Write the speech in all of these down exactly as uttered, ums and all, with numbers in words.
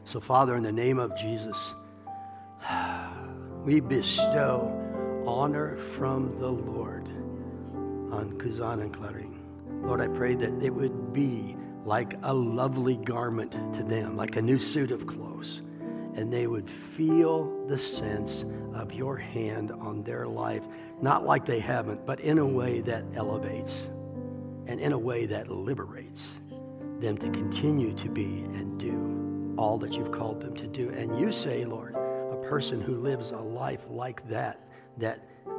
So, Father, in the name of Jesus, we bestow honor from the Lord on Kuzan and Clarine. Lord, I pray that it would be like a lovely garment to them, like a new suit of clothes, and they would feel the sense of your hand on their life, not like they haven't, but in a way that elevates and in a way that liberates them to continue to be and do all that you've called them to do. And you say, Lord, a person who lives a life like that, that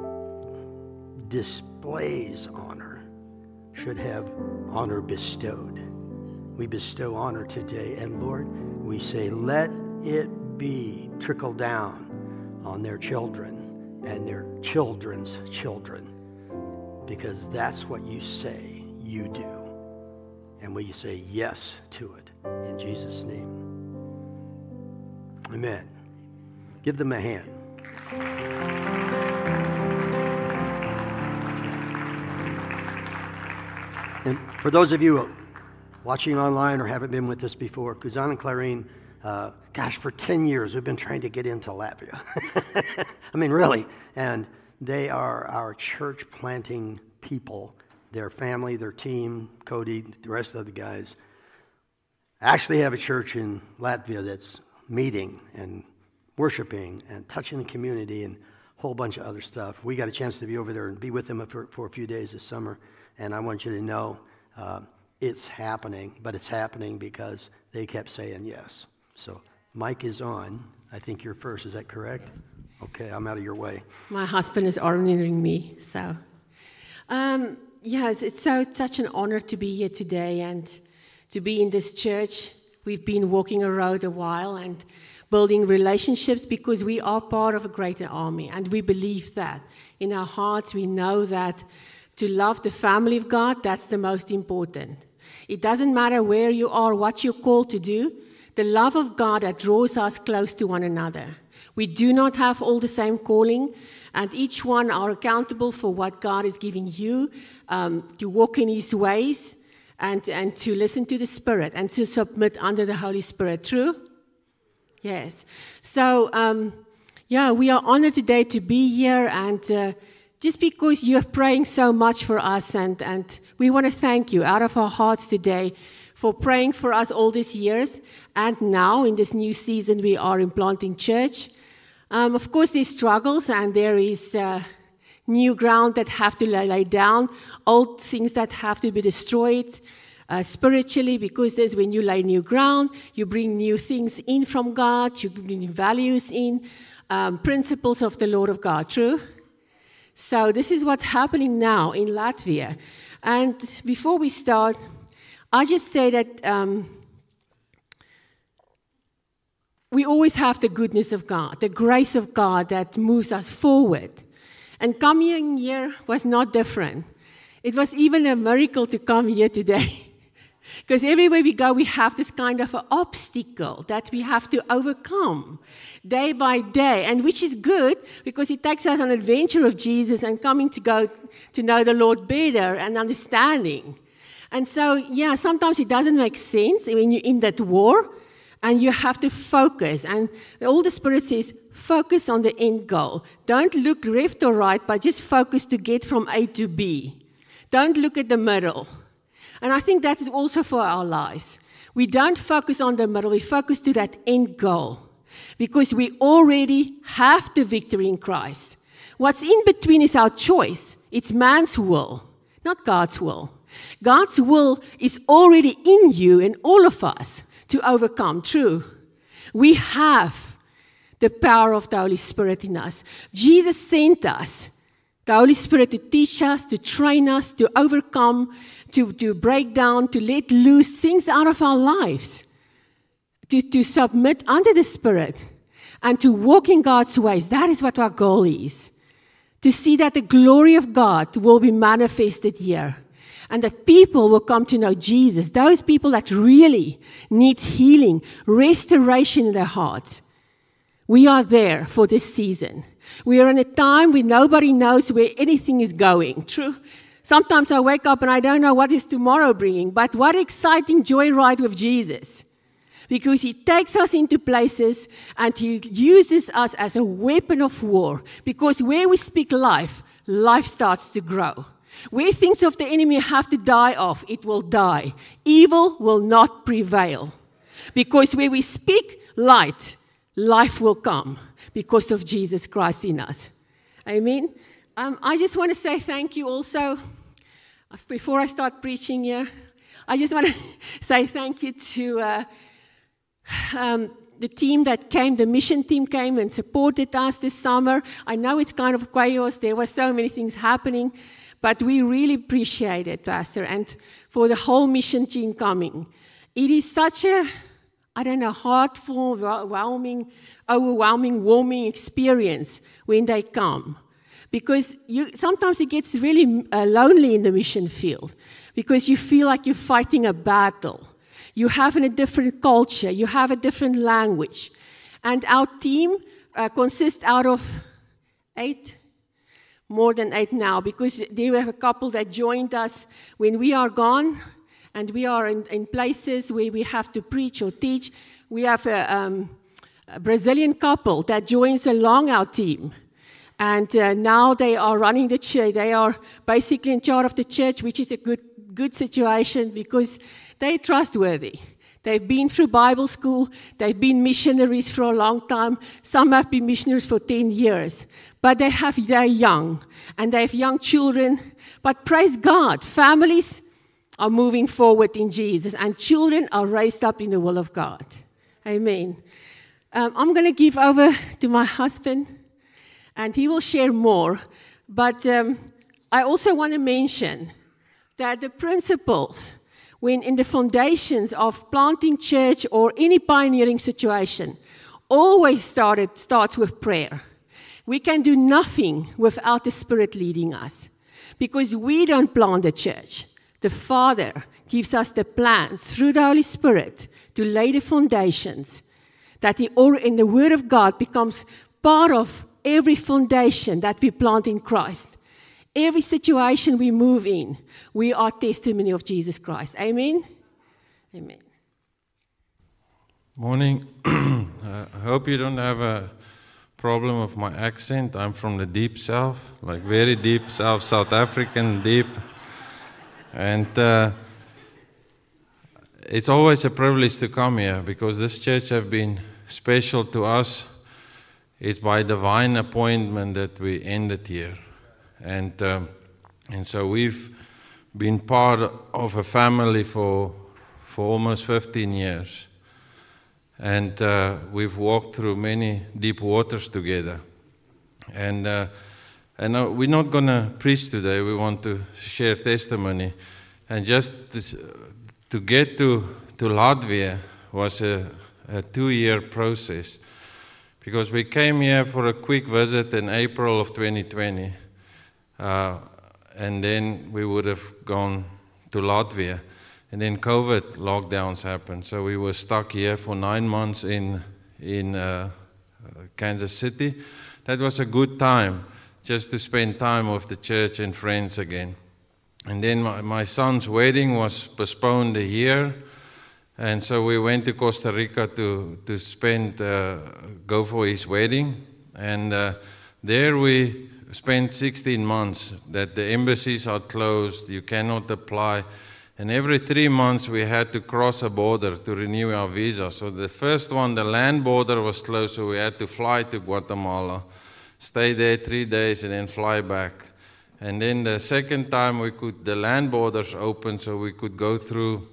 displays honor, should have honor bestowed. We bestow honor today, and Lord, we say, let it be trickle down on their children and their children's children, because that's what you say you do. And we say yes to it in Jesus' name. Amen. Give them a hand. And for those of you watching online or haven't been with us before, Kuzan and Clarine, uh, gosh, for ten years we've been trying to get into Latvia. I mean, really. And they are our church planting people. Their family, their team, Cody, the rest of the guys, actually have a church in Latvia that's meeting and worshiping and touching the community and a whole bunch of other stuff. We got a chance to be over there and be with them for, for a few days this summer. And I want you to know uh, it's happening, but it's happening because they kept saying yes. So Mike is on. I think you're first. Is that correct? Okay, I'm out of your way. My husband is honoring me, so... Um, Yes, it's so such an honor to be here today and to be in this church. We've been walking a road a while and building relationships because we are part of a greater army, and we believe that. In our hearts, we know that to love the family of God, that's the most important. It doesn't matter where you are, what you're called to do, the love of God that draws us close to one another. We do not have all the same calling, and each one are accountable for what God is giving you, um, to walk in His ways and, and to listen to the Spirit and to submit under the Holy Spirit. True? Yes. So, um, yeah, we are honored today to be here, and uh, just because you're praying so much for us, and, and we want to thank you out of our hearts today for praying for us all these years, and now in this new season we are in Planting Church. Um, of course, there's struggles, and there is uh, new ground that have to lay, lay down, old things that have to be destroyed uh, spiritually, because there's when you lay new ground, you bring new things in from God, you bring values in, um, principles of the Lord of God, true? So this is what's happening now in Latvia. And before we start, I just say that um, we always have the goodness of God, the grace of God that moves us forward. And coming here was not different. It was even a miracle to come here today. Because everywhere we go, we have this kind of an obstacle that we have to overcome day by day, and which is good because it takes us on an adventure of Jesus and coming to go to know the Lord better and understanding. And so, yeah, sometimes it doesn't make sense when you're in that war, and you have to focus. And the Holy Spirit says, focus on the end goal. Don't look left or right, but just focus to get from A to B. Don't look at the middle. And I think that is also for our lives. We don't focus on the middle, we focus to that end goal. Because we already have the victory in Christ. What's in between is our choice. It's man's will, not God's will. God's will is already in you and all of us to overcome. True. We have the power of the Holy Spirit in us. Jesus sent us, the Holy Spirit, to teach us, to train us, to overcome, to, to break down, to let loose things out of our lives, to, to submit under the Spirit, and to walk in God's ways. That is what our goal is. To see that the glory of God will be manifested here. And that people will come to know Jesus, those people that really need healing, restoration in their hearts. We are there for this season. We are in a time where nobody knows where anything is going. True. Sometimes I wake up and I don't know what is tomorrow bringing, but what exciting joyride with Jesus. because he takes us into places and he uses us as a weapon of war. Because where we speak life, life starts to grow. Where things of the enemy have to die off, it will die. Evil will not prevail. Because where we speak light, life will come because of Jesus Christ in us. Amen. Um, I just want to say thank you also. Before I start preaching here, I just want to say thank you to uh, um, the team that came, the mission team came and supported us this summer. I know it's kind of chaos. There were so many things happening, but we really appreciate it, Pastor, and for the whole mission team coming. It is such a, I don't know, heartful, overwhelming, overwhelming, warming experience when they come. Because you, sometimes it gets really uh, lonely in the mission field because you feel like you're fighting a battle. You have a different culture. You have a different language. And our team uh, consists out of eight, more than eight now, because there were a couple that joined us when we are gone and we are in, in places where we have to preach or teach. We have a, um, a Brazilian couple that joins along our team. And uh, now they are running the church. They are basically in charge of the church, which is a good good situation because they're trustworthy. They've been through Bible school. They've been missionaries for a long time. Some have been missionaries for ten years. But they have, they're young, and they have young children. But praise God, families are moving forward in Jesus, and children are raised up in the will of God. Amen. Um, I'm going to give over to my husband, and he will share more. But um, I also want to mention that the principles, when in the foundations of planting church or any pioneering situation, always started starts with prayer. We can do nothing without the Spirit leading us, because we don't plant the church. The Father gives us the plans through the Holy Spirit to lay the foundations, that the, or in the Word of God becomes part of every foundation that we plant in Christ. Every situation we move in, we are testimony of Jesus Christ. Amen? Amen. Morning. I hope you don't have a problem with my accent. I'm from the deep south, like very deep south, South African deep. And uh, it's always a privilege to come here because this church has been special to us. It's by divine appointment that we ended here. And um, and so we've been part of a family for for almost fifteen years. And uh, we've walked through many deep waters together. And uh, and uh, we're not going to preach today. We want to share testimony. And just to, to get to, to Latvia was a, a two-year process. Because we came here for a quick visit in April of twenty twenty. Uh, and then we would have gone to Latvia. And then COVID lockdowns happened. So we were stuck here for nine months in, in uh, Kansas City. That was a good time, just to spend time with the church and friends again. And then my, my son's wedding was postponed a year. And so we went to Costa Rica to, to spend, uh, go for his wedding. And uh, there we spent sixteen months that the embassies are closed, you cannot apply. And every three months we had to cross a border to renew our visa. So the first one, the land border was closed, so we had to fly to Guatemala, stay there three days and then fly back. And then the second time we could, the land borders opened so we could go through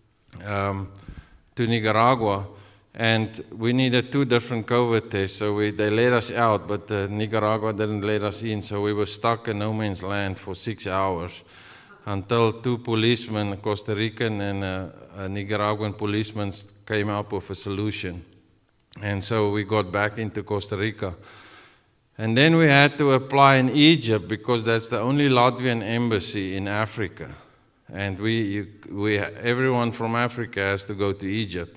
um, to Nicaragua. And we needed two different COVID tests, so we, they let us out, but uh, Nicaragua didn't let us in, so we were stuck in no man's land for six hours until two policemen, a Costa Rican and a, a Nicaraguan policeman, came up with a solution. And so we got back into Costa Rica. And then we had to apply in Egypt because that's the only Latvian embassy in Africa. And we, you, we, everyone from Africa has to go to Egypt.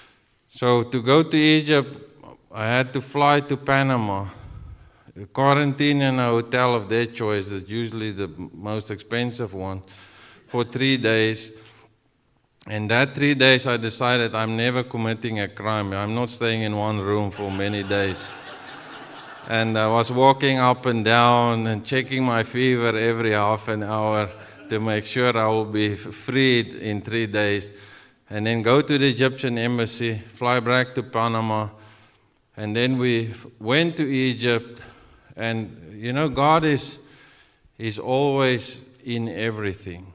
So to go to Egypt, I had to fly to Panama, quarantine in a hotel of their choice, that's usually the most expensive one, for three days. And that three days I decided I'm never committing a crime. I'm not staying in one room for many days. And I was walking up and down and checking my fever every half an hour to make sure I will be freed in three days. And then go to the Egyptian embassy, fly back to Panama. And then we went to Egypt. And, you know, God is, is always in everything.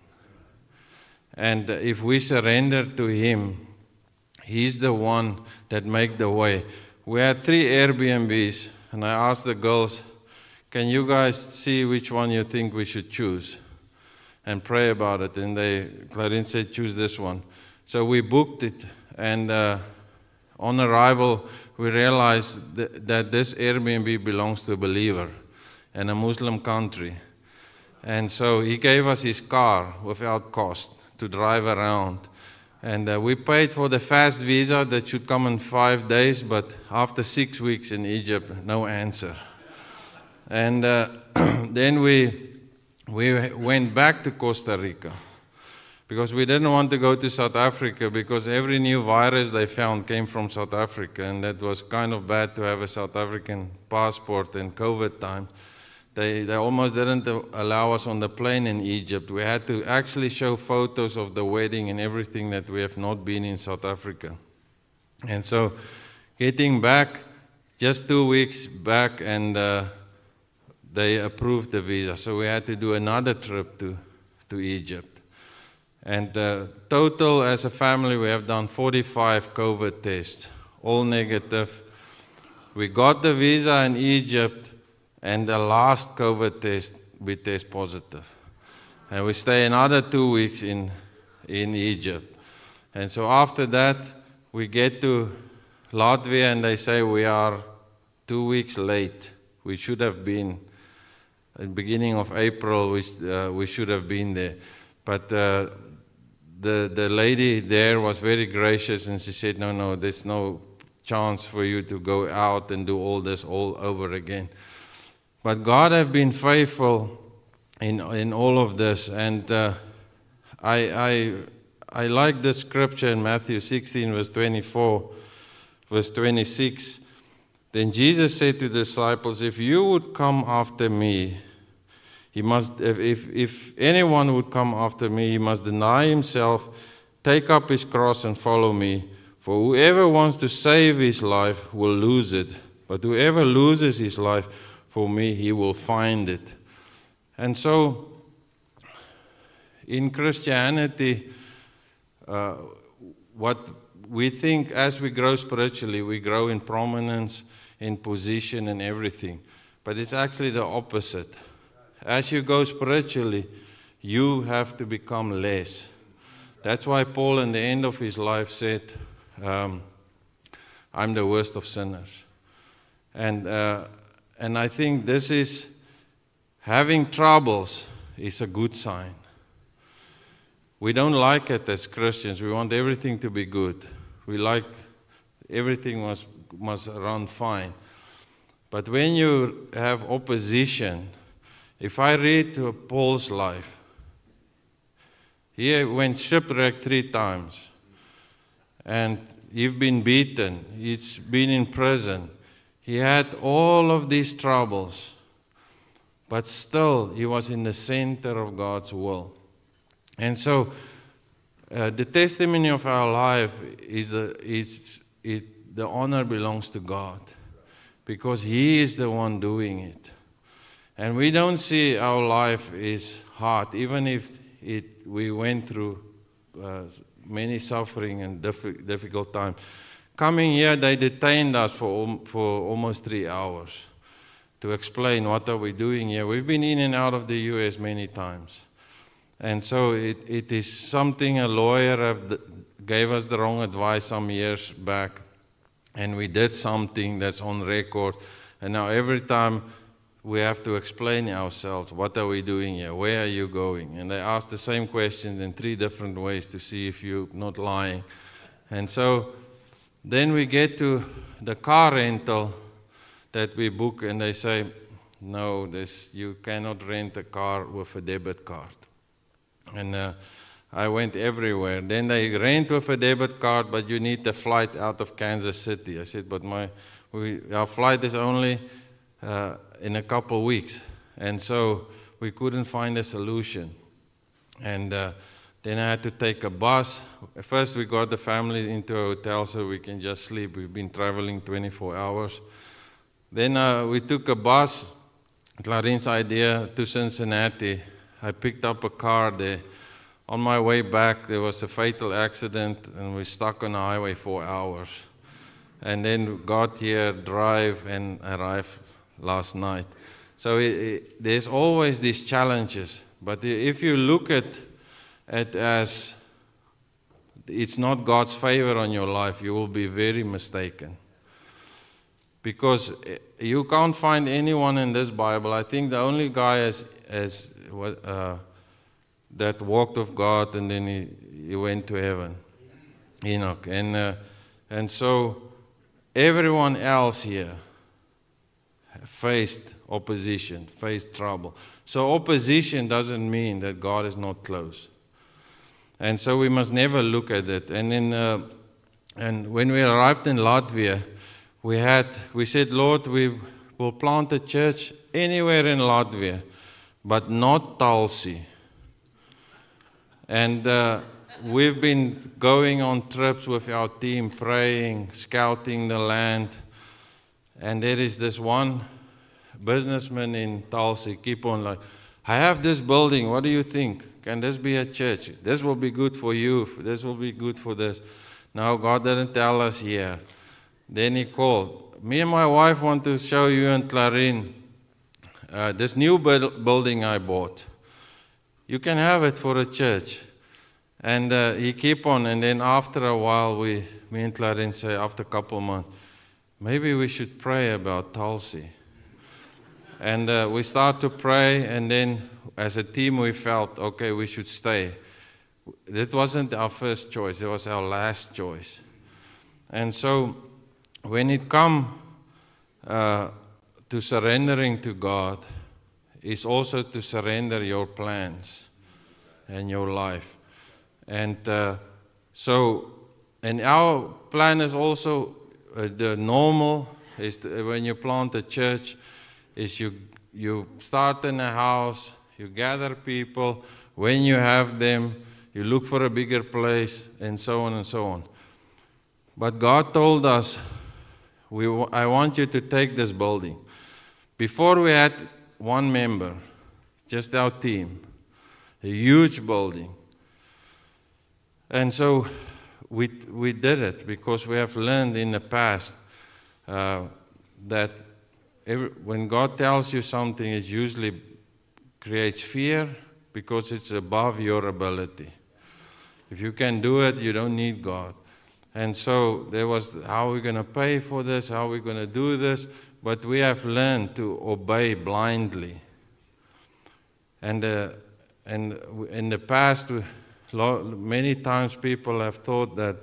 And if we surrender to Him, He's the one that makes the way. We had three Airbnbs. And I asked the girls, can you guys see which one you think we should choose? And pray about it. And they, Clarine said, choose this one. So we booked it. And uh, on arrival, we realized th that this Airbnb belongs to a believer in a Muslim country. And so he gave us his car without cost to drive around. And uh, we paid for the fast visa that should come in five days, but after six weeks in Egypt, no answer. And uh, then we, we went back to Costa Rica because we didn't want to go to South Africa because every new virus they found came from South Africa, and that was kind of bad to have a South African passport in COVID time. They, they almost didn't allow us on the plane in Egypt. We had to actually show photos of the wedding and everything that we have not been in South Africa. And so getting back, just two weeks back, and uh, they approved the visa. So we had to do another trip to, to Egypt. And uh, total, as a family, we have done forty-five COVID tests, all negative. We got the visa in Egypt. And the last COVID test, we test positive. And we stay another two weeks in, in Egypt. And so after that, we get to Latvia and they say we are two weeks late. We should have been, at the beginning of April, we, uh, we should have been there. But uh, the, the lady there was very gracious and she said, no, no, there's no chance for you to go out and do all this all over again. But God has been faithful in, in all of this. And uh, I, I, I like the scripture in Matthew sixteen, verse twenty-four, verse twenty-six. Then Jesus said to the disciples, if you would come after me, he must, if, if, if anyone would come after me, he must deny himself, take up his cross and follow me. For whoever wants to save his life will lose it. But whoever loses his life for me, he will find it. And so, in Christianity, uh, what we think as we grow spiritually, we grow in prominence, in position, and everything. But it's actually the opposite. As you go spiritually, you have to become less. That's why Paul, in the end of his life, said, um, I'm the worst of sinners. And uh, And I think this is, having troubles is a good sign. We don't like it as Christians. We want everything to be good. We like everything must, must run fine. But when you have opposition, if I read Paul's life, he went shipwrecked three times. And he's been beaten. He's been in prison. He had all of these troubles, but still he was in the center of God's will. And so uh, the testimony of our life is, uh, is it, the honor belongs to God because He is the one doing it. And we don't see our life is hard, even if it, we went through uh, many suffering and diff- difficult times. Coming here, they detained us for, for almost three hours to explain what are we doing here. We've been in and out of the U S many times. And so it, it is something a lawyer have, gave us the wrong advice some years back. And we did something that's on record. And now every time we have to explain ourselves, what are we doing here? Where are you going? And they ask the same question in three different ways to see if you're not lying. And so then we get to the car rental that we book, and they say, no, this, you cannot rent a car with a debit card. And uh, I went everywhere. Then they rent with a debit card, but you need a flight out of Kansas City. I said, but my we, our flight is only uh, in a couple of weeks. And so we couldn't find a solution. And uh, then I had to take a bus. First we got the family into a hotel so we can just sleep. We've been traveling twenty-four hours. Then uh, we took a bus, Clarine's idea, to Cincinnati. I picked up a car there. On my way back, there was a fatal accident, and we stuck on the highway for hours. And then got here, drive, and arrived last night. So it, it, there's always these challenges. But if you look at it as it's not God's favor on your life, you will be very mistaken. Because you can't find anyone in this Bible. I think the only guy is, is uh, that walked with God and then he, he went to heaven, Enoch. And, uh, and so everyone else here faced opposition, faced trouble. So opposition doesn't mean that God is not close. And so we must never look at it. And, in, uh, and when we arrived in Latvia, we, had, we said, Lord, we will plant a church anywhere in Latvia, but not Tulsi. And uh, we've been going on trips with our team, praying, scouting the land. And there is this one businessman in Tulsi, keep on like, I have this building, what do you think? Can this be a church? This will be good for you, this will be good for this. No, God didn't tell us here. Then he called. Me and my wife want to show you and Clarine uh, this new building I bought. You can have it for a church. And uh, he keep on, and then after a while, we, me and Clarine say, after a couple of months, maybe we should pray about Tulsi. And uh, we start to pray, and then as a team we felt, okay, we should stay. That wasn't our first choice, it was our last choice. And so when it comes uh, to surrendering to God, it's also to surrender your plans and your life. And uh, so, and our plan is also uh, the normal, is to, when you plant a church, is you, you start in a house, you gather people, when you have them, you look for a bigger place, and so on and so on. But God told us, we, I want you to take this building. Before we had one member, just our team, a huge building. And so we, we did it because we have learned in the past uh, that every, when God tells you something, it usually creates fear because it's above your ability. If you can do it, you don't need God. And so there was, how are we going to pay for this? How are we going to do this? But we have learned to obey blindly. And, uh, and in the past, many times people have thought that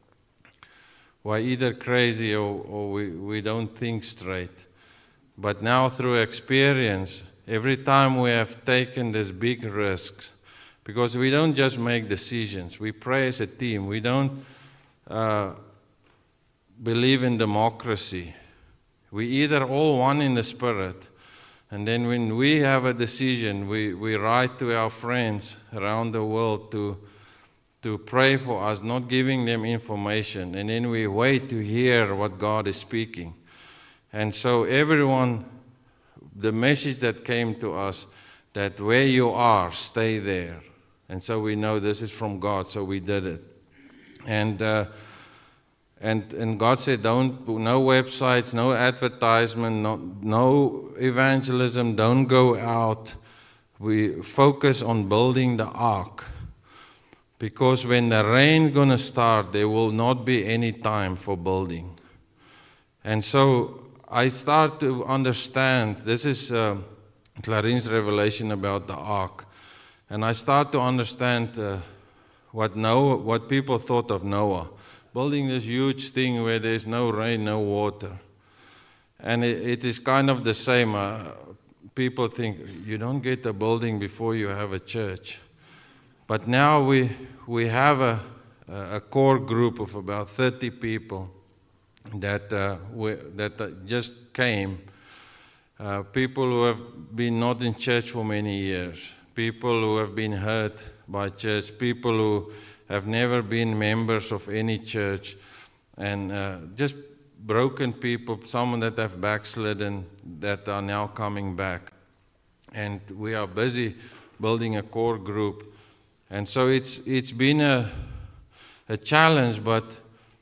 we're either crazy or, or we, we don't think straight. But now through experience, every time we have taken these big risks, because we don't just make decisions, we pray as a team. We don't uh, believe in democracy. We either all one in the spirit, and then when we have a decision, we, we write to our friends around the world to, to pray for us, not giving them information, and then we wait to hear what God is speaking. And so everyone, the message that came to us, that where you are, stay there. And so we know this is from God, so we did it. And uh, and and God said, don't, no websites, no advertisement, no, no evangelism, don't go out. We focus on building the ark. Because when the rain gonna start, there will not be any time for building. And so I start to understand, this is uh, Clarine's revelation about the ark. And I start to understand uh, what Noah, what people thought of Noah. Building this huge thing where there's no rain, no water. And it, it is kind of the same. Uh, people think, you don't get a building before you have a church. But now we, we have a, a core group of about thirty people that, uh, we, that uh, just came. Uh, people who have been not in church for many years, people who have been hurt by church, people who have never been members of any church, and uh, just broken people, some that have backslidden, that are now coming back. And we are busy building a core group. And so it's, it's been a, a challenge, but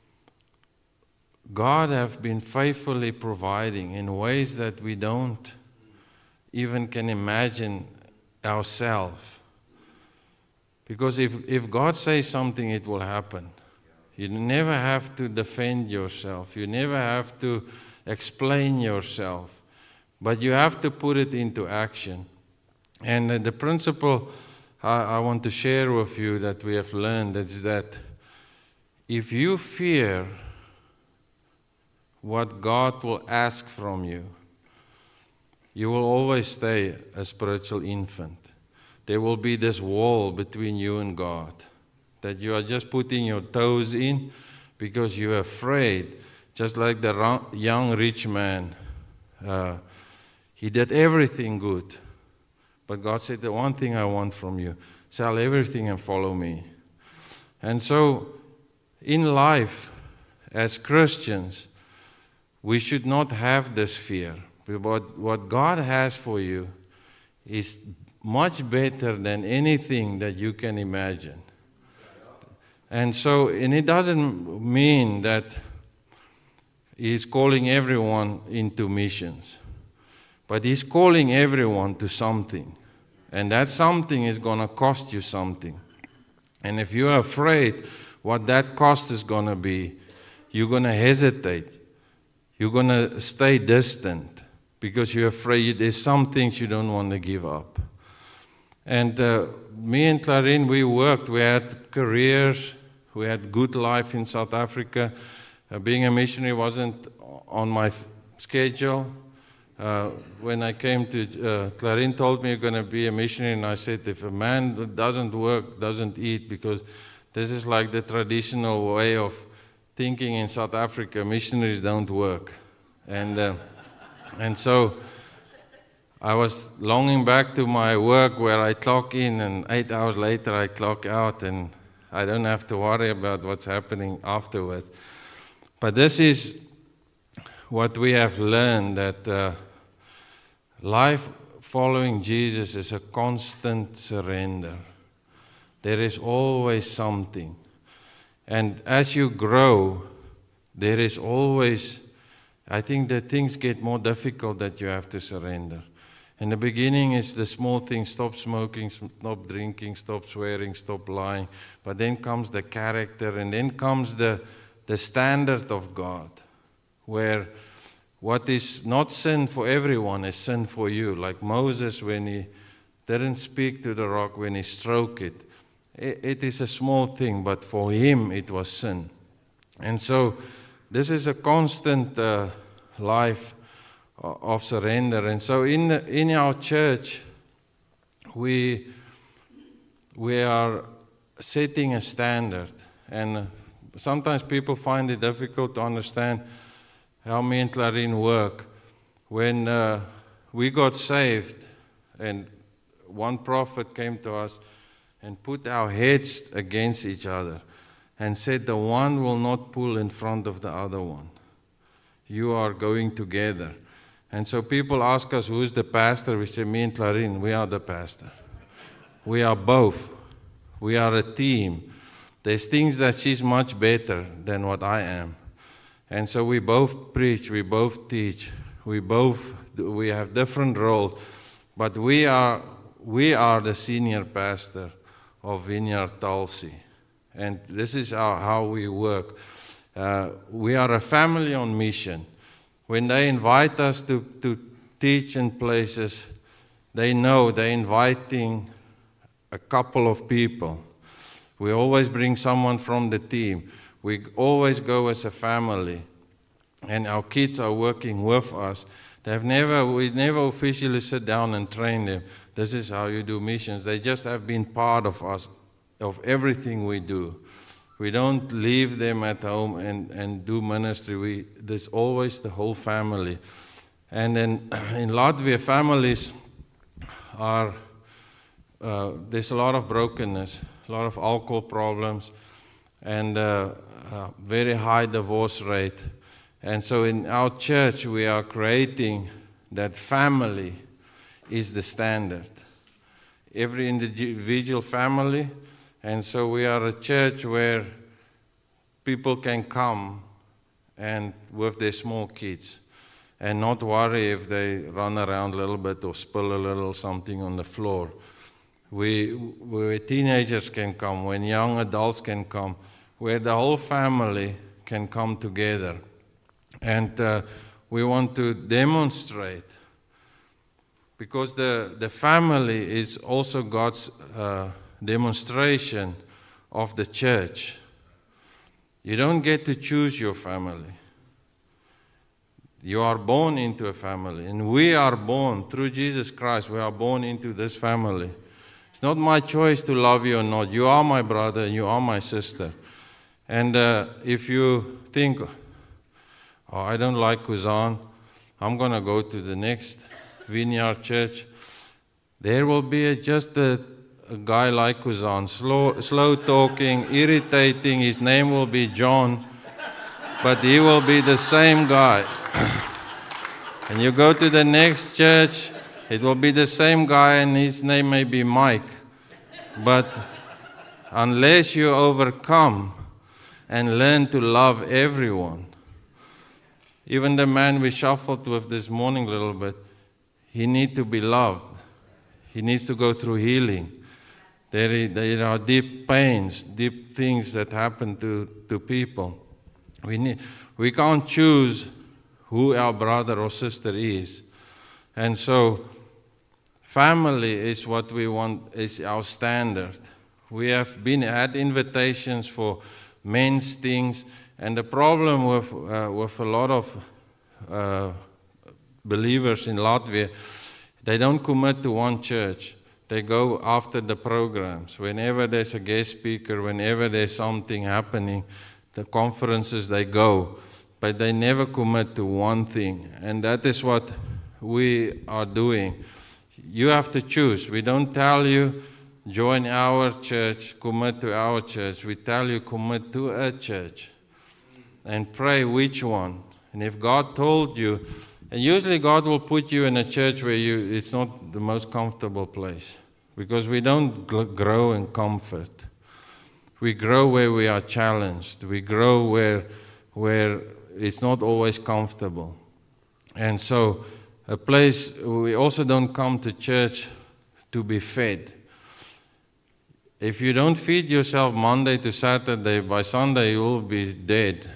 God have been faithfully providing in ways that we don't even can imagine ourselves. Because if, if God says something, it will happen. You never have to defend yourself. You never have to explain yourself. But you have to put it into action. And uh, the principle I, I want to share with you that we have learned is that if you fear what God will ask from you, you will always stay a spiritual infant. There will be this wall between you and God that you are just putting your toes in because you're afraid. Just like the young rich man, uh, he did everything good. But God said, the one thing I want from you, sell everything and follow me. And so in life, as Christians, we should not have this fear. But what God has for you is much better than anything that you can imagine. And so, and it doesn't mean that He's calling everyone into missions. But He's calling everyone to something. And that something is going to cost you something. And if you're afraid what that cost is going to be, you're going to hesitate. You're going to stay distant because you're afraid there's some things you don't want to give up. And uh, me and Clarine, we worked. We had careers. We had good life in South Africa. Uh, being a missionary wasn't on my f- schedule. Uh, when I came to, uh, Clarine told me you're going to be a missionary, and I said, if a man that doesn't work, doesn't eat, because this is like the traditional way of thinking in South Africa, missionaries don't work. And, uh, and so I was longing back to my work where I clock in and eight hours later I clock out and I don't have to worry about what's happening afterwards. But this is what we have learned, that uh, life following Jesus is a constant surrender. There is always something. And as you grow, there is always, I think that things get more difficult that you have to surrender. In the beginning, it's the small things, stop smoking, stop drinking, stop swearing, stop lying. But then comes the character, and then comes the, the standard of God, where what is not sin for everyone is sin for you. Like Moses, when he didn't speak to the rock, when he stroked it, it is a small thing, but for him it was sin. And so this is a constant uh, life of surrender. And so in the, in our church, we we are setting a standard. And sometimes people find it difficult to understand how me and Clarine work. When uh, we got saved, and one prophet came to us and put our heads against each other and said, the one will not pull in front of the other one. You are going together. And so people ask us, who's the pastor? We say, me and Clarine, we are the pastor. We are both. We are a team. There's things that she's much better than what I am. And so we both preach, we both teach, we both, we have different roles, but we are, we are the senior pastor of Vineyard Tulsi. And this is our, how we work. Uh, we are a family on mission. When they invite us to, to teach in places, they know they're inviting a couple of people. We always bring someone from the team. We always go as a family. And our kids are working with us. They have never, we never officially sit down and train them. This is how you do missions. They just have been part of us of everything we do. We don't leave them at home and, and do ministry. We, there's always the whole family. And then in Latvia, families are, uh, there's a lot of brokenness, a lot of alcohol problems, and uh, uh, very high divorce rate. And so in our church, we are creating that family is the standard. Every individual family. And so we are a church where people can come and with their small kids and not worry if they run around a little bit or spill a little something on the floor. We, where teenagers can come, when young adults can come, where the whole family can come together. And uh, we want to demonstrate, because the, the family is also God's uh, demonstration of the church. You don't get to choose your family. You are born into a family, and we are born through Jesus Christ. We are born into this family. It's not my choice to love you or not. You are my brother, and you are my sister. And uh, if you think, oh, I don't like Kuzan, I'm going to go to the next Vineyard Church, there will be a, just a a guy like Kuzan, slow, slow talking, irritating. His name will be John, but he will be the same guy. And you go to the next church, it will be the same guy, and his name may be Mike. But unless you overcome and learn to love everyone, even the man we shuffled with this morning a little bit, he needs to be loved. He needs to go through healing. There, there are deep pains, deep things that happen to, to people. We, need, we can't choose who our brother or sister is. And so family is what we want, is our standard. We have been had invitations for men's things, and the problem with, uh, with a lot of uh, believers in Latvia, they don't commit to one church. They go after the programs. Whenever there's a guest speaker, whenever there's something happening, the conferences, they go. But they never commit to one thing. And that is what we are doing. You have to choose. We don't tell you, join our church, commit to our church. We tell you, commit to a church. And pray which one. And if God told you, and usually God will put you in a church where you, it's not the most comfortable place. Because we don't grow in comfort. We grow where we are challenged. We grow where, where it's not always comfortable. And so a place, we also don't come to church to be fed. If you don't feed yourself Monday to Saturday, by Sunday you will be dead.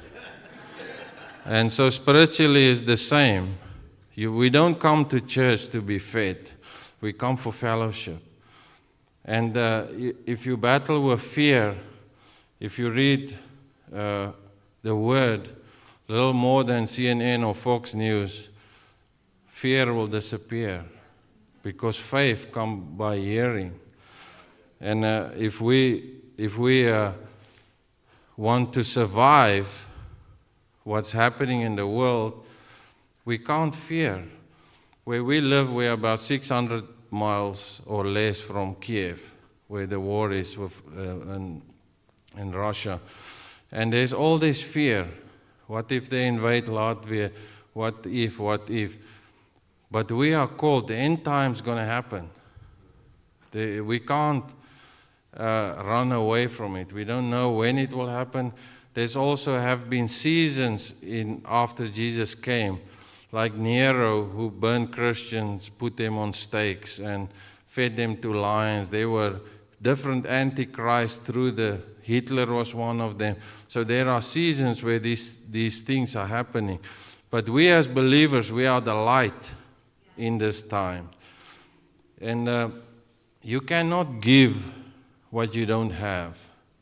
And so spiritually it's the same. You, we don't come to church to be fed. We come for fellowship. And uh, if you battle with fear, if you read uh, the Word a little more than C N N or Fox News, fear will disappear, because faith comes by hearing. And uh, if we, if we uh, want to survive what's happening in the world, we can't fear. Where we live, we're about six hundred miles or less from Kiev, where the war is with, uh, in, in Russia. And there's all this fear. What if they invade Latvia? What if, what if? But we are called, the end time's going to happen. The, we can't uh, run away from it. We don't know when it will happen. There's also have been seasons in after Jesus came, like Nero, who burned Christians, put them on stakes, and fed them to lions. There were different antichrists through the, Hitler was one of them. So there are seasons where these, these things are happening. But we as believers, we are the light in this time. And uh, you cannot give what you don't have.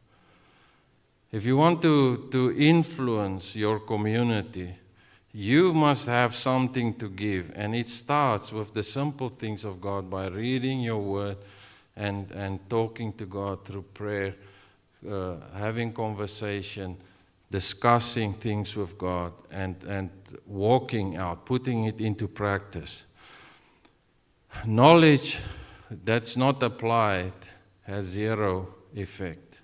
If you want to, to influence your community, you must have something to give. And it starts with the simple things of God by reading your word and, and talking to God through prayer, uh, having conversation, discussing things with God, and, and walking out, putting it into practice. Knowledge that's not applied has zero effect.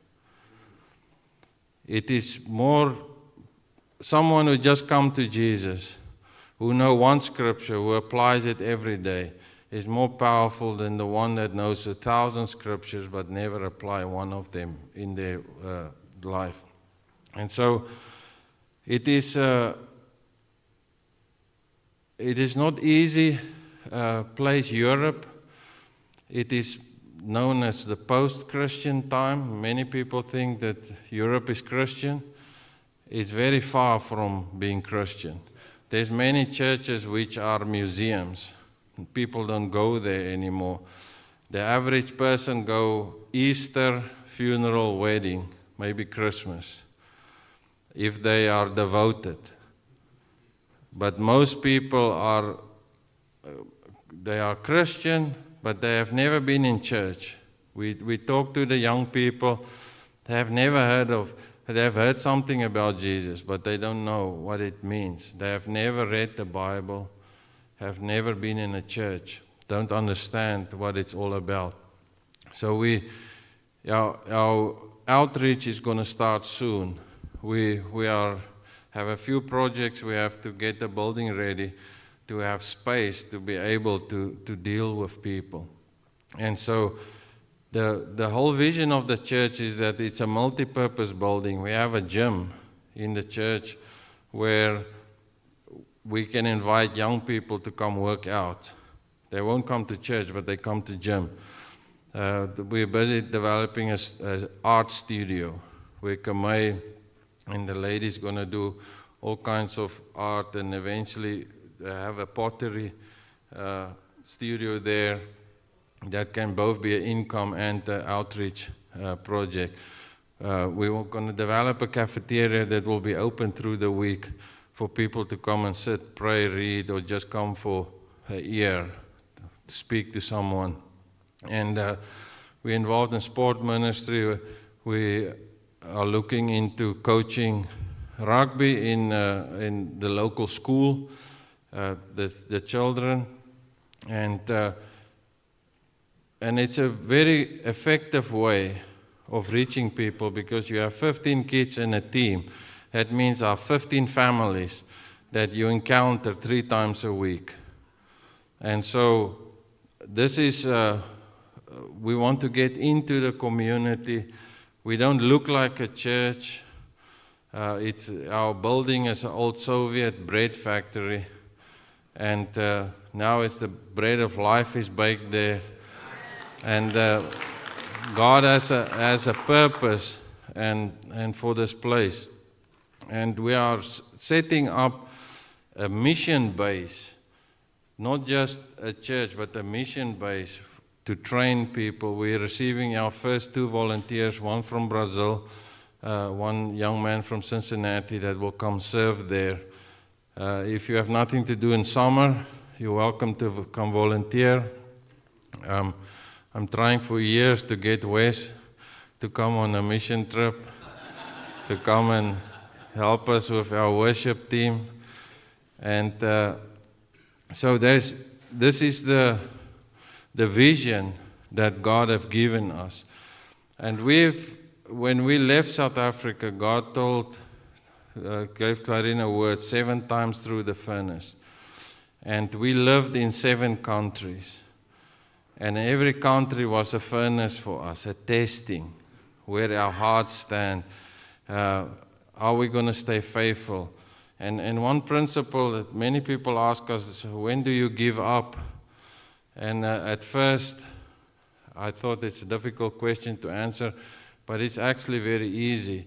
It is more someone who just come to Jesus, who know one scripture, who applies it every day, is more powerful than the one that knows a thousand scriptures but never apply one of them in their uh, life. And so it is, uh, it is not easy uh, place, Europe. It is known as the post-Christian time. Many people think that Europe is Christian. It's very far from being Christian. There's many churches which are museums. People don't go there anymore. The average person go Easter, funeral, wedding, maybe Christmas, if they are devoted. But most people are, they are Christian, but they have never been in church. We, we talk to the young people, they have never heard of, they have heard something about Jesus, but they don't know what it means. They have never read the Bible, have never been in a church, don't understand what it's all about. So we, our, our outreach is going to start soon. We, we are, have a few projects. We have to get the building ready to have space to be able to, to deal with people. And so the, the whole vision of the church is that it's a multi-purpose building. We have a gym in the church where we can invite young people to come work out. They won't come to church, but they come to gym. Uh, we're busy developing an art studio where Kamei and the lady's going to do all kinds of art, and eventually they have a pottery uh, studio there that can both be an income and an outreach uh, project. Uh, we're going to develop a cafeteria that will be open through the week for people to come and sit, pray, read, or just come for an ear to speak to someone. And uh, we're involved in sport ministry. We are looking into coaching rugby in, uh, in the local school, uh, the, the children. And, uh, and it's a very effective way of reaching people, because you have fifteen kids in a team. That means there are fifteen families that you encounter three times a week. And so this is, uh, we want to get into the community. We don't look like a church. Uh, it's, our building is an old Soviet bread factory. And uh, now it's the bread of life is baked there. And uh, God has a, has a purpose and, and for this place. And we are setting up a mission base, not just a church, but a mission base to train people. We're receiving our first two volunteers, one from Brazil, uh, one young man from Cincinnati that will come serve there. Uh, if you have nothing to do in summer, you're welcome to come volunteer. Um, I'm trying for years to get Wes to come on a mission trip, to come and help us with our worship team. And uh, so there's, this is the, the vision that God has given us. And we've, when we left South Africa, God told, uh, gave Clarine a word seven times through the furnace. And we lived in seven countries. And every country was a furnace for us, a testing, where our hearts stand. Uh, are we going to stay faithful? And, and one principle that many people ask us is, when do you give up? And uh, at first, I thought it's a difficult question to answer, but it's actually very easy.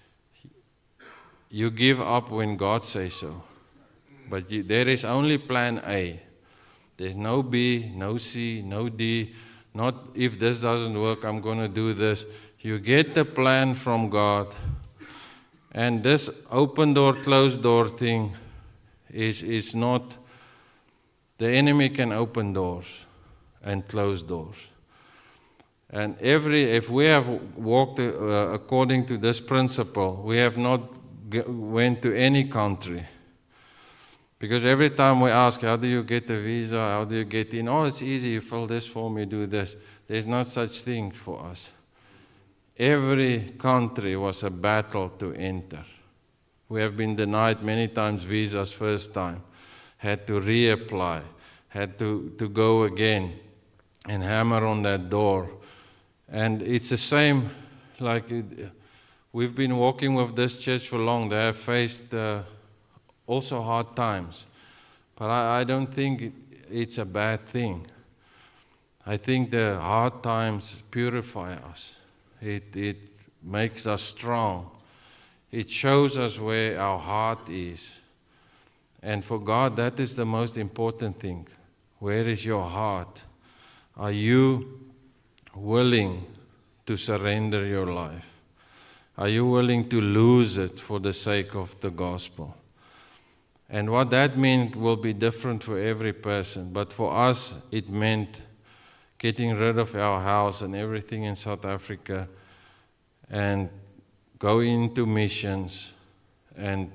You give up when God says so. But you, there is only plan A. There's no B, no C, no D. Not if this doesn't work, I'm going to do this. You get the plan from God. And this open door, closed door thing is, is not, the enemy can open doors and close doors. And every, if we have walked uh, according to this principle, we have not g- went to any country. Because every time we ask, how do you get a visa, how do you get in? Oh, it's easy, you fill this form, you do this. There's not such thing for us. Every country was a battle to enter. We have been denied many times visas first time, had to reapply, had to, to go again and hammer on that door. And it's the same, like it, we've been walking with this church for long. They have faced uh, also hard times. But I, I don't think it, it's a bad thing. I think the hard times purify us. It, it makes us strong. It shows us where our heart is. And for God, that is the most important thing. Where is your heart? Are you willing to surrender your life? Are you willing to lose it for the sake of the gospel? And what that meant will be different for every person. But for us, it meant getting rid of our house and everything in South Africa and going into missions and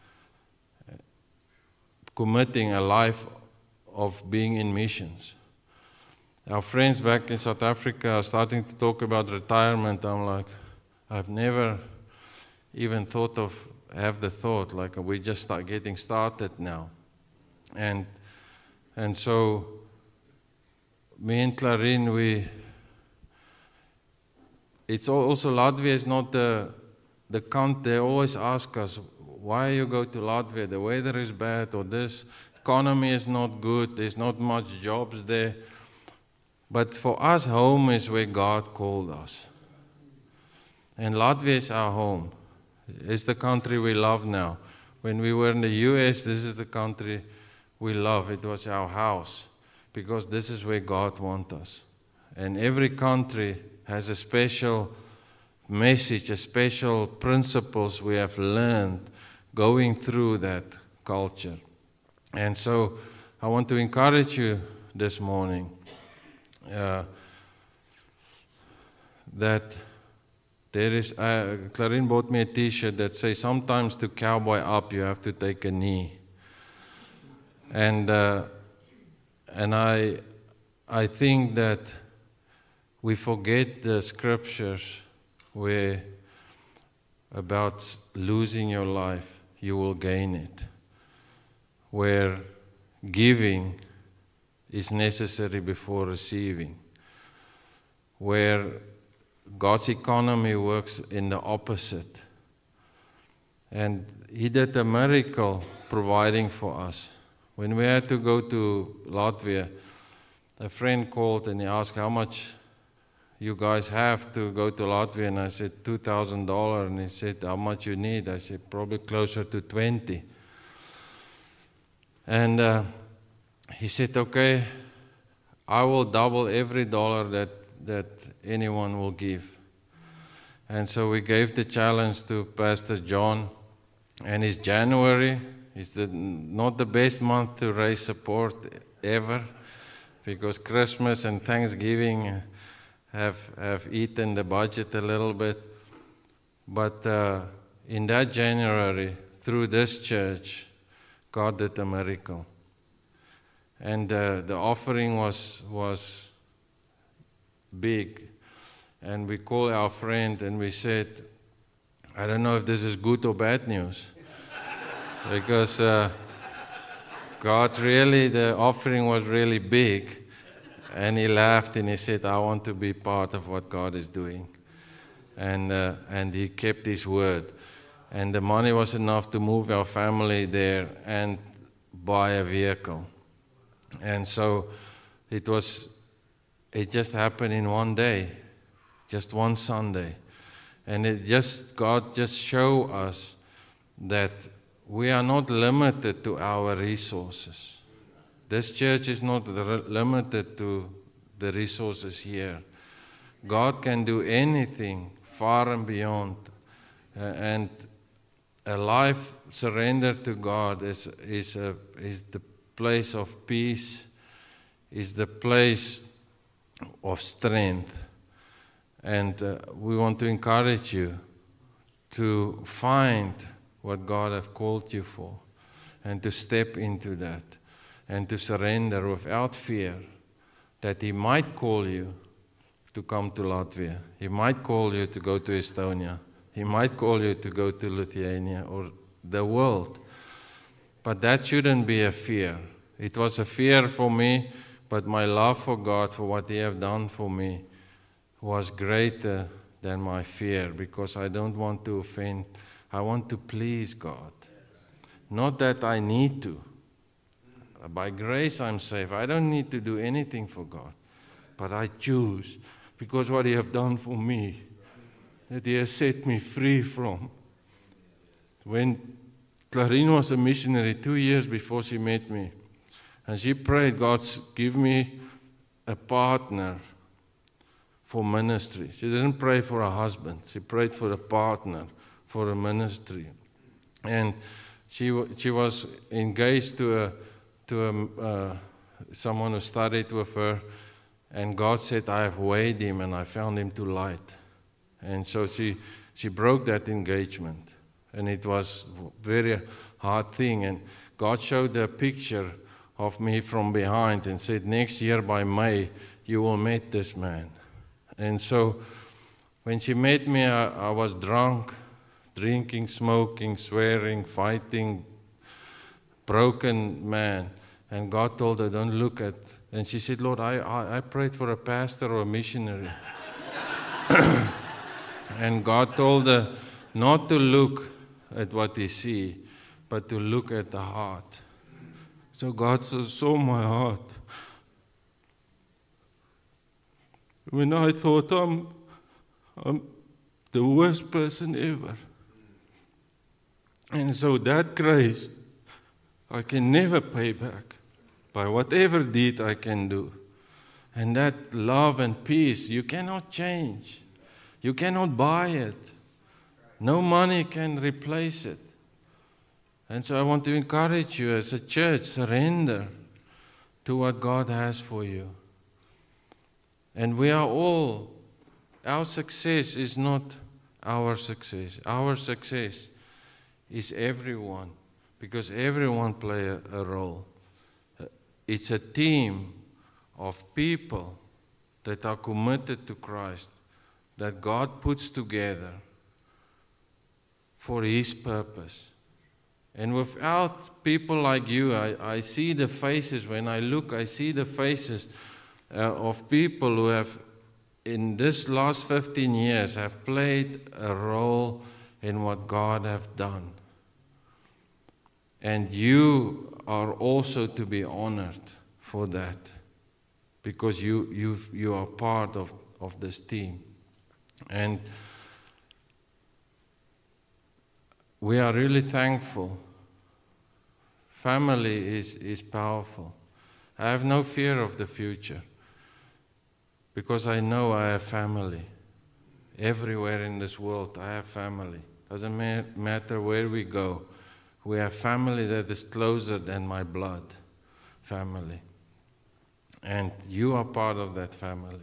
committing a life of being in missions. Our friends back in South Africa are starting to talk about retirement. I'm like, I've never even thought of, have the thought, like we just start getting started now. And and so me and Clarine, we, it's also, Latvia is not the, the country. They always ask us, why you go to Latvia? The weather is bad, or this economy is not good, there's not much jobs there. But for us, home is where God called us. And Latvia is our home. It's the country we love now. When we were in the U S, this is the country we love. It was our house, because this is where God wants us. And every country has a special message, a special principles we have learned going through that culture. And so I want to encourage you this morning uh, that there is, uh, Clarine bought me a t-shirt that says, sometimes to cowboy up you have to take a knee. And uh, and I I think that we forget the scriptures where about losing your life, you will gain it. Where giving is necessary before receiving. Where God's economy works in the opposite. And He did a miracle providing for us. When we had to go to Latvia, a friend called and he asked how much you guys have to go to Latvia, and I said two thousand dollars, and he said how much you need. I said probably closer to twenty. And uh, he said, okay, I will double every dollar that, that anyone will give. And so we gave the challenge to Pastor John, and it's January. It's the, not the best month to raise support ever, because Christmas and Thanksgiving have, have eaten the budget a little bit. But uh, in that January, through this church, God did a miracle. And uh, the offering was, was big. And we called our friend and we said, I don't know if this is good or bad news. Because uh, God really, the offering was really big. And he laughed and he said, I want to be part of what God is doing. And, uh, and he kept his word. And the money was enough to move our family there and buy a vehicle. And so it was, it just happened in one day, just one Sunday. And it just, God just showed us that we are not limited to our resources. This church is not limited to the resources here. God can do anything far and beyond. Uh, and a life surrendered to God is, is, a, is the place of peace, is the place of strength. And uh, we want to encourage you to find what God has called you for and to step into that and to surrender without fear that He might call you to come to Latvia. He might call you to go to Estonia. He might call you to go to Lithuania or the world. But that shouldn't be a fear. It was a fear for me, but my love for God, for what He has done for me, was greater than my fear, because I don't want to offend. I want to please God. Not that I need to. By grace I'm saved. I don't need to do anything for God. But I choose, because what He has done for me, that He has set me free from. When Clarine was a missionary two years before she met me, and she prayed, God, give me a partner for ministry. She didn't pray for a husband. She prayed for a partner for a ministry. And she she was engaged to a to a, uh, someone who studied with her, and God said, I have weighed him and I found him too light. And so she she broke that engagement, and it was a very hard thing. And God showed her a picture of me from behind and said, next year by May, you will meet this man. And so when she met me, I, I was drunk, drinking, smoking, swearing, fighting, broken man. And God told her, don't look at, and she said, Lord, I, I, I prayed for a pastor or a missionary. And God told her not to look at what He see, but to look at the heart. So God saw my heart. When I thought I'm, I'm the worst person ever. And so that grace, I can never pay back by whatever deed I can do. And that love and peace, you cannot change. You cannot buy it. No money can replace it. And so I want to encourage you as a church, surrender to what God has for you. And we are all, our success is not our success. Our success is everyone, because everyone play a, a role. It's a team of people that are committed to Christ, that God puts together for His purpose. And without people like you, I, I see the faces, when I look, I see the faces uh, of people who have, in this last fifteen years, have played a role in what God has done. And you are also to be honored for that, because you, you, you are part of, of this team. And we are really thankful. Family is, is powerful. I have no fear of the future, because I know I have family. Everywhere in this world, I have family. Doesn't ma- matter where we go. We have family that is closer than my blood family. And you are part of that family.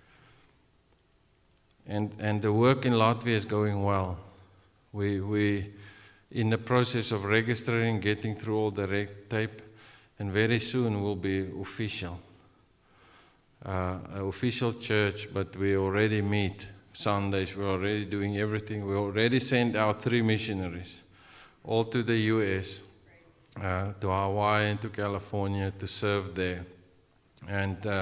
And, and the work in Latvia is going well. We, we in the process of registering, getting through all the red tape, and very soon we'll be official. Uh, an official church, but we already meet Sundays, we're already doing everything. We already sent out three missionaries, all to the U S, uh, to Hawaii and to California to serve there. And uh,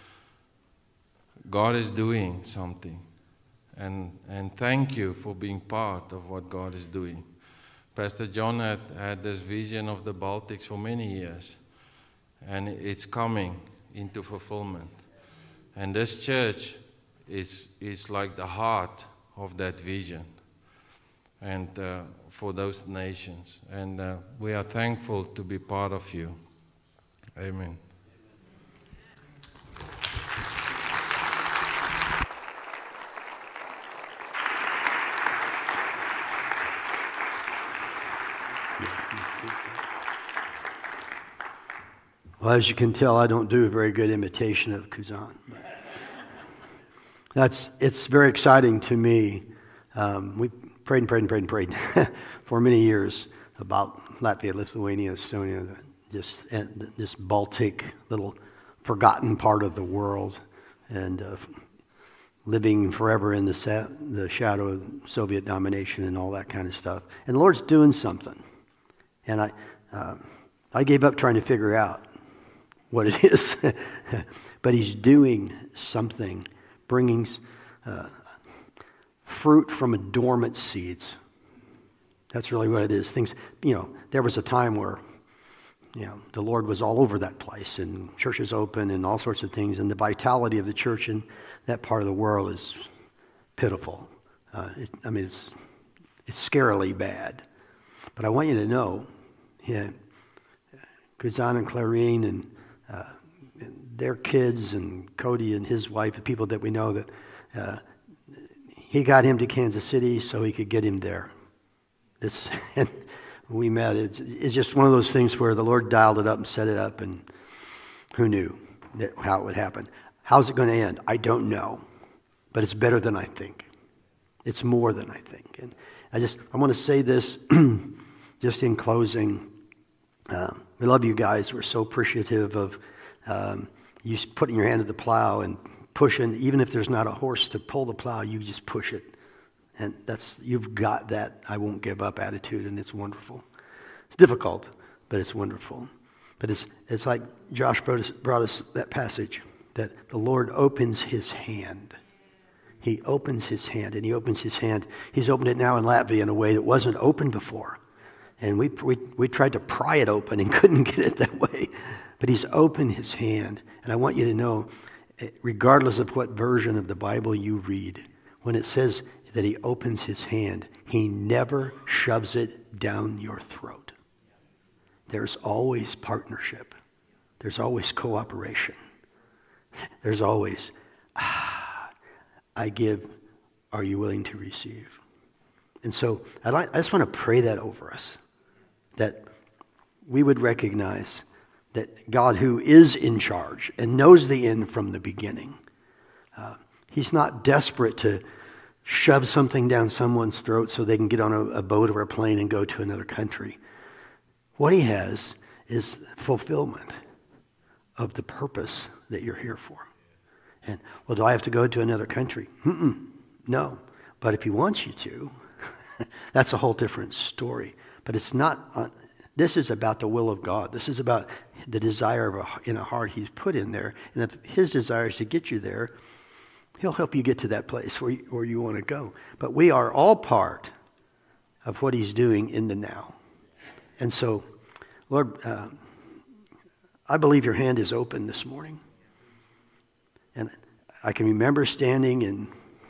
God is doing something. And, and thank you for being part of what God is doing. Pastor John had, had this vision of the Baltics for many years, and it's coming into fulfillment. And this church is, is like the heart of that vision, and uh, for those nations. And uh, we are thankful to be part of you. Amen. Well, as you can tell, I don't do a very good imitation of Kuzan. That's, it's very exciting to me. Um, we prayed and prayed and prayed and prayed for many years about Latvia, Lithuania, Estonia, just this Baltic little forgotten part of the world, and uh, living forever in the, sa- the shadow of Soviet domination and all that kind of stuff. And the Lord's doing something. And I, uh, I gave up trying to figure out what it is. But he's doing something, bringing uh, fruit from a dormant seeds. That's really what it is. Things, you know, there was a time where, you know, the Lord was all over that place, and churches open and all sorts of things, and the vitality of the church in that part of the world is pitiful. Uh, it, I mean, it's it's scarily bad. But I want you to know, yeah, Kuzan and Clarine and, uh, and their kids and Cody and his wife, the people that we know, that uh, he got him to Kansas City so he could get him there. This, and we met. It's, it's just one of those things where the Lord dialed it up and set it up, and who knew that, how it would happen. How's it going to end? I don't know, but it's better than I think. It's more than I think. And I just, I want to say this just in closing. Uh, we love you guys. We're so appreciative of um, you putting your hand to the plow and pushing. Even if there's not a horse to pull the plow, you just push it. And that's, you've got that I won't give up attitude, and it's wonderful. It's difficult, but it's wonderful. But it's it's like Josh brought us, brought us that passage, that the Lord opens his hand. He opens his hand, and he opens his hand. He's opened it now in Latvia in a way that wasn't open before. And we, we, we tried to pry it open and couldn't get it that way. But he's opened his hand. And I want you to know, regardless of what version of the Bible you read, when it says that he opens his hand, he never shoves it down your throat. There's always partnership. There's always cooperation. There's always, ah, I give, are you willing to receive? And so I'd like, I just want to pray that over us, that we would recognize that God, who is in charge and knows the end from the beginning, uh, he's not desperate to shove something down someone's throat so they can get on a, a boat or a plane and go to another country. What he has is fulfillment of the purpose that you're here for. And, well, do I have to go to another country? Mm-mm, no. But if he wants you to, that's a whole different story. But it's not, uh, this is about the will of God. This is about the desire of a, in a heart he's put in there. And if his desire is to get you there, he'll help you get to that place where you, where you want to go. But we are all part of what he's doing in the now. And so, Lord, uh, I believe your hand is open this morning. And I can remember standing in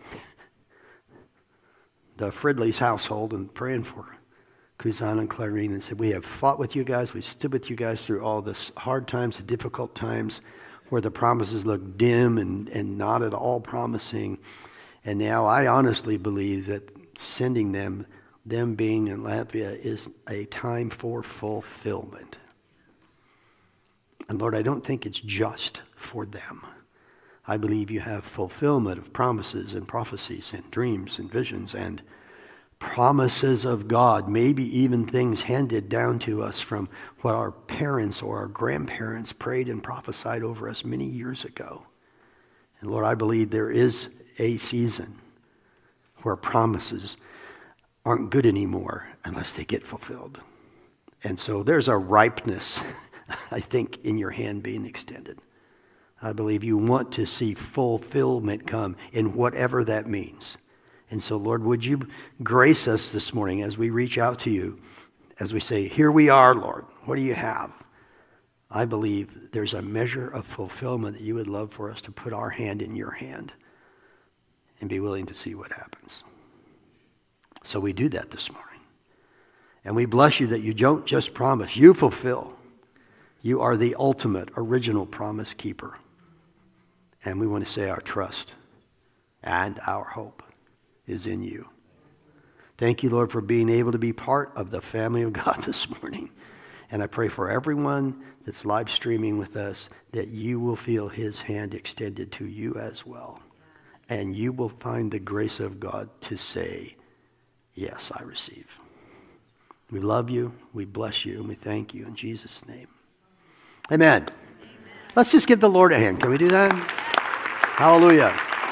the Fridley's household and praying for Kuzan and Clarine and said, we have fought with you guys. We stood with you guys through all the hard times, the difficult times where the promises look dim and, and not at all promising. And now I honestly believe that sending them, them being in Latvia, is a time for fulfillment. And Lord, I don't think it's just for them. I believe you have fulfillment of promises and prophecies and dreams and visions and promises of God, maybe even things handed down to us from what our parents or our grandparents prayed and prophesied over us many years ago. And Lord, I believe there is a season where promises aren't good anymore unless they get fulfilled. And so there's a ripeness, I think, in your hand being extended. I believe you want to see fulfillment come in whatever that means. And so, Lord, would you grace us this morning as we reach out to you, as we say, here we are, Lord, what do you have? I believe there's a measure of fulfillment that you would love for us to put our hand in your hand and be willing to see what happens. So we do that this morning. And we bless you that you don't just promise, you fulfill. You are the ultimate, original promise keeper. And we want to say our trust and our hope is in you. Thank you, Lord, for being able to be part of the family of God this morning. And I pray for everyone that's live streaming with us that you will feel his hand extended to you as well. and you will find the grace of God to say, yes, I receive. We love you, we bless you, and we thank you in Jesus' name. Amen. Amen. Let's just give the Lord a hand. Can we do that? Hallelujah.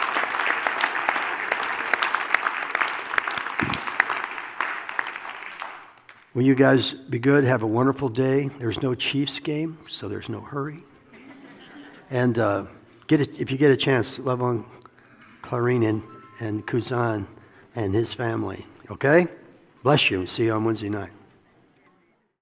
Will you guys be good? Have a wonderful day. There's no Chiefs game, so there's no hurry. And uh, get a, if you get a chance, love on Clarine and, and Kuzan and his family. Okay? Bless you. See you on Wednesday night.